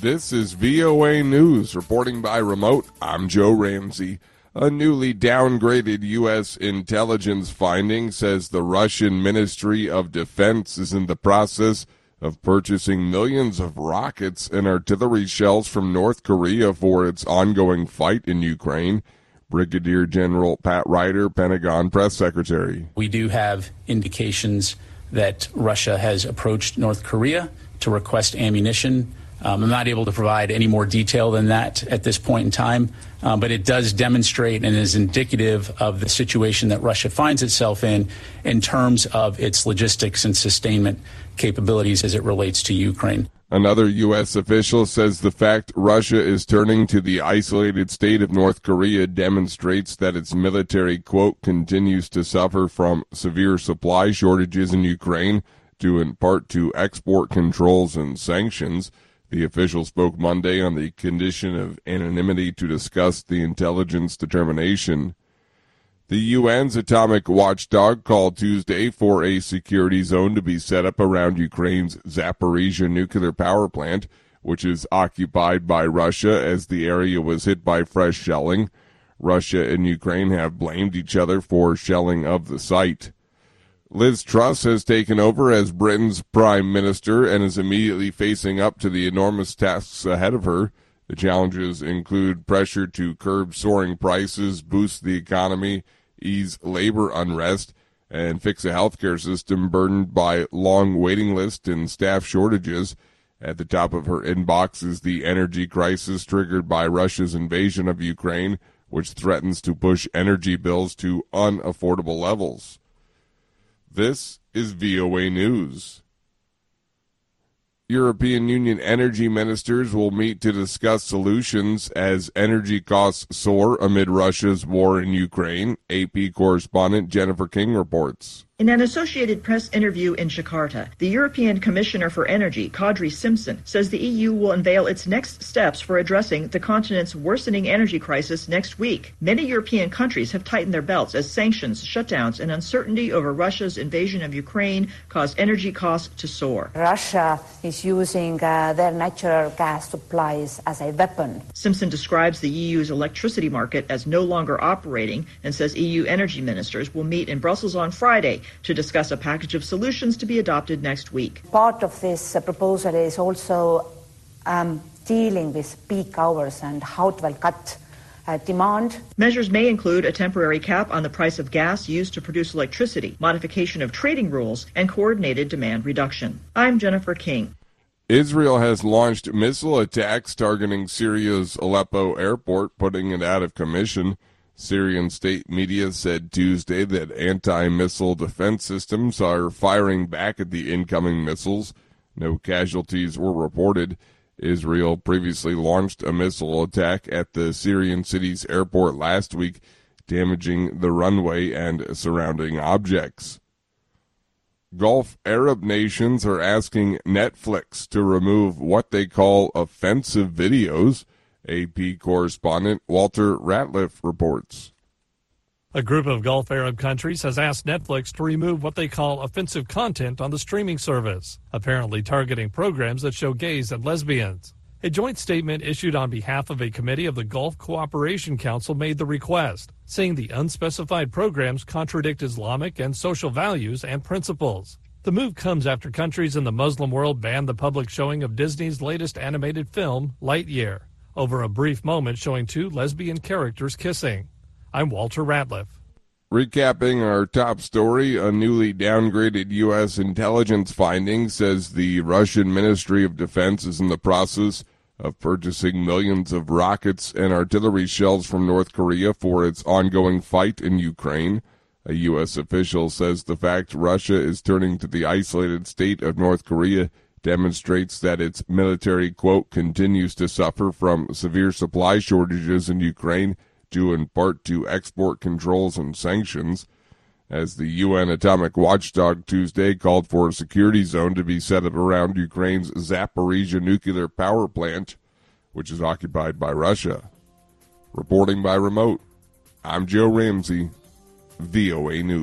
This is VOA News. Reporting by remote, I'm Joe Ramsey. A newly downgraded U.S. intelligence finding says the Russian Ministry of Defense is in the process of purchasing millions of rockets and artillery shells from North Korea for its ongoing fight in Ukraine. Brigadier General Pat Ryder, Pentagon Press Secretary. We do have indications that Russia has approached North Korea to request ammunition. I'm not able to provide any more detail than that at this point in time, but it does demonstrate and is indicative of the situation that Russia finds itself in terms of its logistics and sustainment capabilities as it relates to Ukraine. Another U.S. official says the fact Russia is turning to the isolated state of North Korea demonstrates that its military, quote, continues to suffer from severe supply shortages in Ukraine, due in part to export controls and sanctions. The official spoke Monday on the condition of anonymity to discuss the intelligence determination. The UN's atomic watchdog called Tuesday for a security zone to be set up around Ukraine's Zaporizhzhia nuclear power plant, which is occupied by Russia as the area was hit by fresh shelling. Russia and Ukraine have blamed each other for shelling of the site. Liz Truss has taken over as Britain's prime minister and is immediately facing up to the enormous tasks ahead of her. The challenges include pressure to curb soaring prices, boost the economy, ease labor unrest, and fix a healthcare system burdened by long waiting lists and staff shortages. At the top of her inbox is the energy crisis triggered by Russia's invasion of Ukraine, which threatens to push energy bills to unaffordable levels. This is VOA News. European Union energy ministers will meet to discuss solutions as energy costs soar amid Russia's war in Ukraine. AP correspondent Jennifer King reports. In an Associated Press interview in Jakarta, the European Commissioner for Energy, Kadri Simpson, says the EU will unveil its next steps for addressing the continent's worsening energy crisis next week. Many European countries have tightened their belts as sanctions, shutdowns, and uncertainty over Russia's invasion of Ukraine caused energy costs to soar. Russia is using their natural gas supplies as a weapon. Simpson describes the EU's electricity market as no longer operating and says EU energy ministers will meet in Brussels on Friday to discuss a package of solutions to be adopted next week. Part of this proposal is also dealing with peak hours and how to cut demand. Measures may include a temporary cap on the price of gas used to produce electricity, modification of trading rules, and coordinated demand reduction. I'm Jennifer King. Israel has launched missile attacks targeting Syria's Aleppo airport, putting it out of commission. Syrian state media said Tuesday that anti-missile defense systems are firing back at the incoming missiles. No casualties were reported. Israel previously launched a missile attack at the Syrian city's airport last week, damaging the runway and surrounding objects. Gulf Arab nations are asking Netflix to remove what they call offensive videos. AP correspondent Walter Ratliff reports. A group of Gulf Arab countries has asked Netflix to remove what they call offensive content on the streaming service, apparently targeting programs that show gays and lesbians. A joint statement issued on behalf of a committee of the Gulf Cooperation Council made the request, saying the unspecified programs contradict Islamic and social values and principles. The move comes after countries in the Muslim world banned the public showing of Disney's latest animated film, Lightyear, over a brief moment showing two lesbian characters kissing. I'm Walter Ratliff. Recapping our top story, a newly downgraded U.S. intelligence finding says the Russian Ministry of Defense is in the process of purchasing millions of rockets and artillery shells from North Korea for its ongoing fight in Ukraine. A U.S. official says the fact Russia is turning to the isolated state of North Korea demonstrates that its military, quote, continues to suffer from severe supply shortages in Ukraine, due in part to export controls and sanctions. As the UN atomic watchdog Tuesday called for a security zone to be set up around Ukraine's Zaporizhzhia nuclear power plant, which is occupied by Russia. Reporting by remote, I'm Joe Ramsey, VOA News.